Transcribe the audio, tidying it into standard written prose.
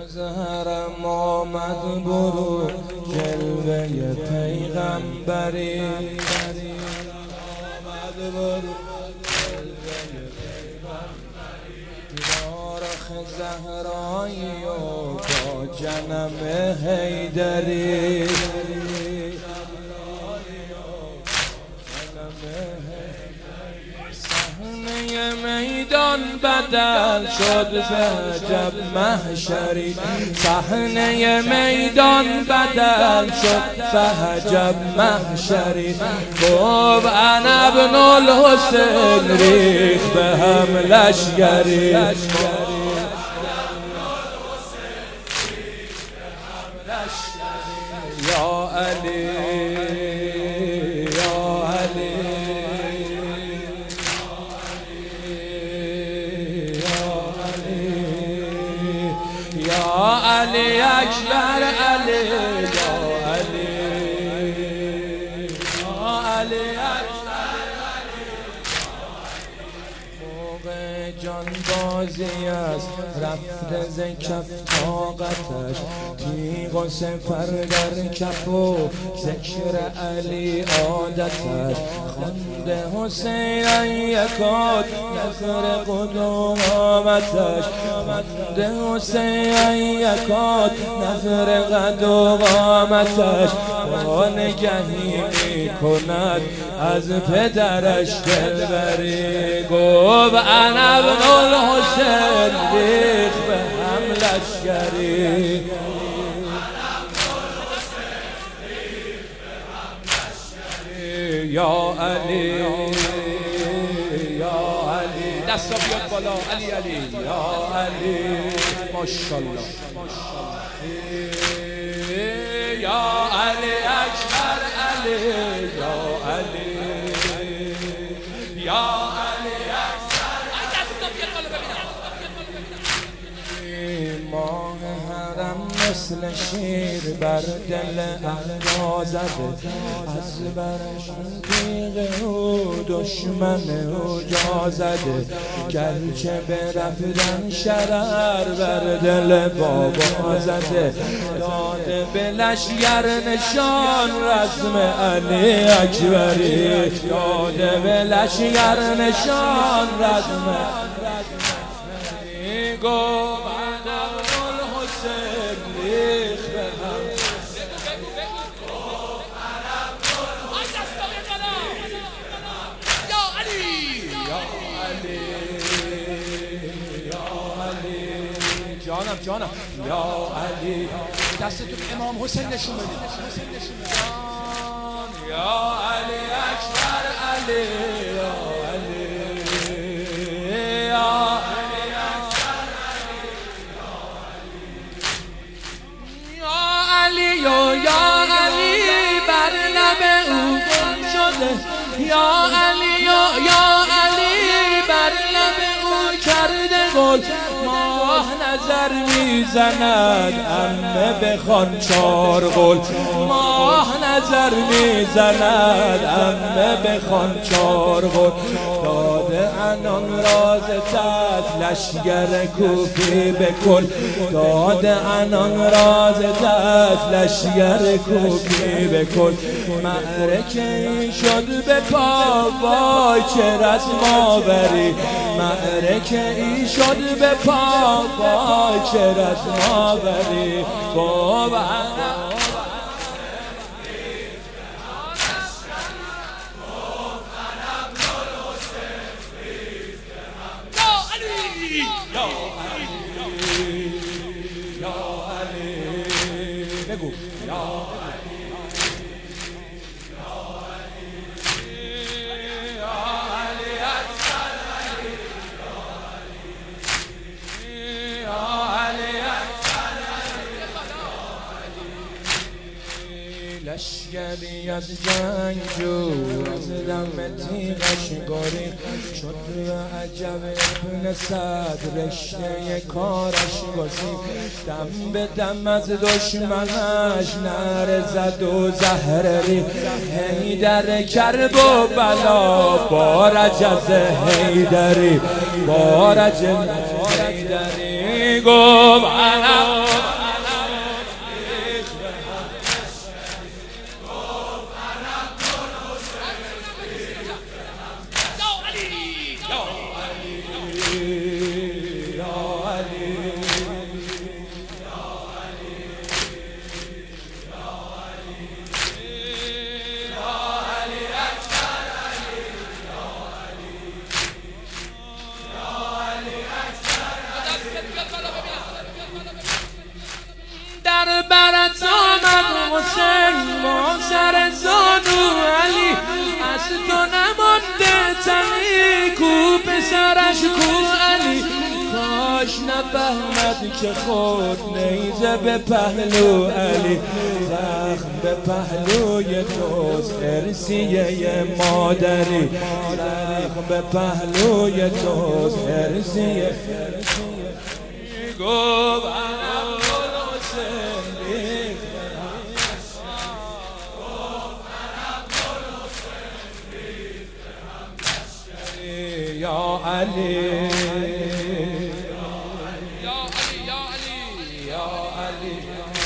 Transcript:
از حرم آمد برو جلوه پیغمبری، آمد برو بارخ زهرایی و با جنم حیدری، صحنه میدان بدل شد به عجب محشری، صحنه میدان بدل شد به عجب محشری. گفت انا ابن الحسین ریخ به هم لشگری، یا علی یا علی یا علی اکبر علی یا علی یا علی موقع جان بازی است رفت ز کف طاقتش، تیغ و سپر در کف و ذکر علی عادتش. خانده حسین یکات نظر قدومتش، خانده حسین یکات نظر قدومتش. با نگهی می کند از پدرش دلبری، گفت انا ابن الحسین ریخ به هم لشگری، یا علی یا علی دستا بیاد بالا، علی علی یا علی ماشاءالله یا علی اکبر علی یا علی یا علی اکبر دستا بیاد بالا ببینم. ماه حرم مثل شیر بر دل اعدا زده، از برش تیغ او دشمن او جا زده. گرچه برفتن شرر بر دل بابا زده، داده به لشگر نشان رسم علی اکبری، داده به لشگر نشان رسم علی. گفت جانم یا علی دستتون امام حسین نشون بدید، یا علی اکبر علی یا علی یا علی اکبر علی یا علی بر لب او گل شده، یا علی یا علی بر لب او کرده گل. ماه نظر میزند عمه بخوان چار قول، ماه نظر میزند عمه بخوان چار قول. داده انان راز تست لشگر کوفی بکل، داده انان راز تست لشگر کوفی بکل. معرکه شد به پا وای چه رسم آوری، معرکه ای شد به پا وای چه رسم آوری. گفت انا یا علی یا علی بگو یا علی یا علی اکبر علی یا علی اکبر علی. لشگری از جنگجو از دم تیغش گریخت شد و عجب ابن سعد رشته کارش گسیخت. دم به دم از دشمنش نعره زد و زهر ریخت. حیدر کرب و بلا بارج از حیدری، بارج حیدری. گفت انا برات آمد حسین ما سر زانو علی، از تو نمانده تنی کو پسرش کو علی. کاش نفهمد که خود نیزه به پهلو علی، زخم به پهلوی توست ارسیه مادری، زخم به پهلوی توست ارسیه. گفت یا علی یا علی یا علی یا علی.